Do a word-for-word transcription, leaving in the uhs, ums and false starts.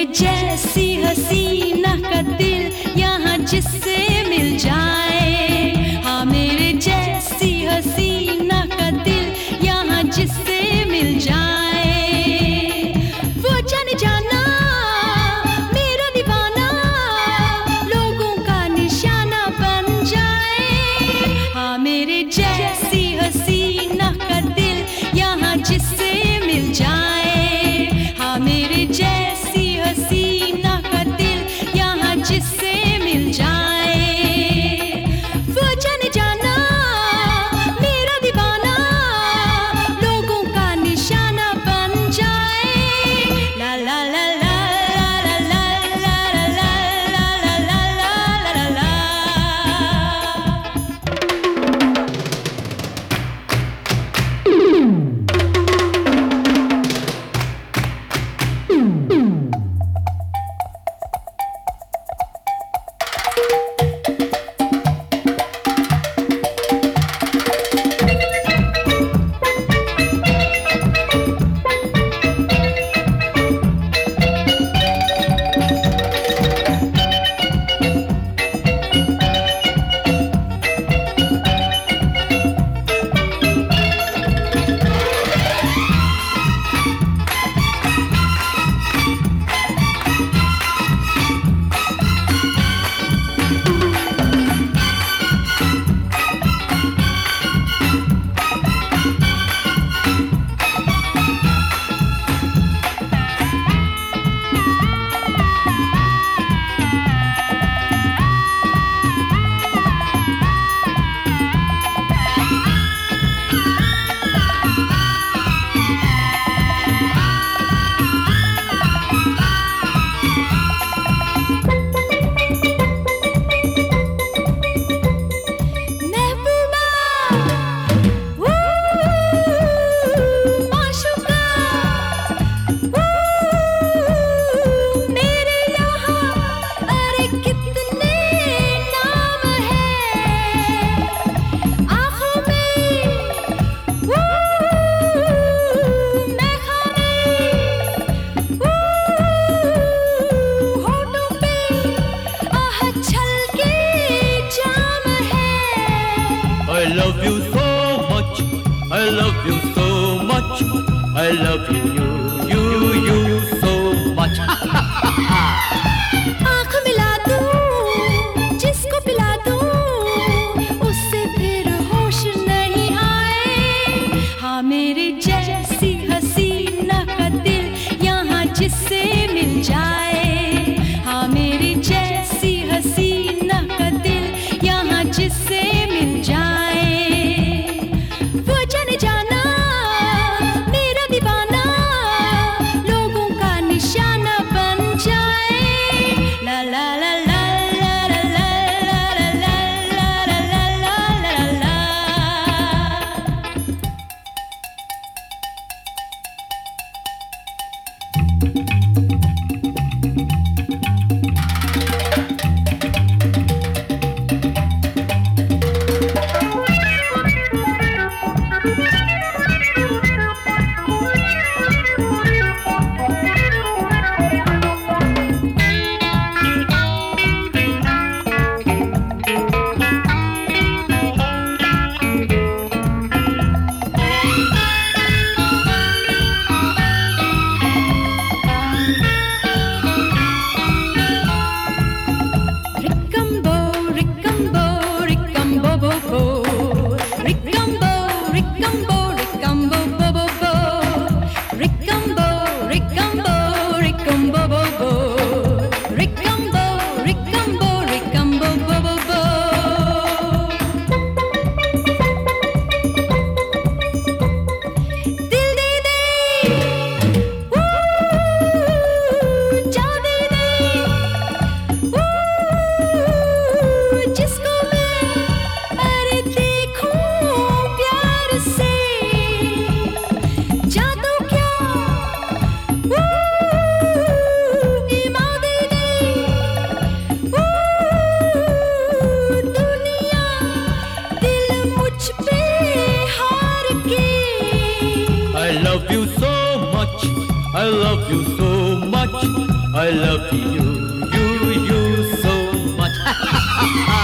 जैसी हसीना का दिल यहाँ जिससे मिल जाए। हाँ मेरे जैसी हसीना का दिल यहाँ जिससे मिल जाए। वो जाने जाना मेरा दीवाना लोगों का निशाना बन जाए। हाँ मेरे जैसी हसीना का दिल यहाँ जिससे मिल जाए। हाँ मेरे जैसी हसीना का दिल यहाँ जिससे मिल जाए। वो जाने जाना मेरा दीवाना लोगों का निशाना बन जाए। ला ला ला ला ला ला ला ला ला ला ला ला ला। I love you so much, I love you so much, I love you, you, you, you so much. आँख मिला दूँ जिसको पिला दूँ उससे फिर होश नहीं आए। हाँ मेरे जैसी हसीना का दिल यहाँ जिससे मिल जाए। हाँ मेरे जैसी हसीना का दिल यहाँ जिससे मिल जाए। वो जाने जाना मेरा दीवाना लोगों का निशाना बन जाए। ला ला ला ला ला ला ला ला ला ला ला ला ला। I love you so much, I love you, you, you so much.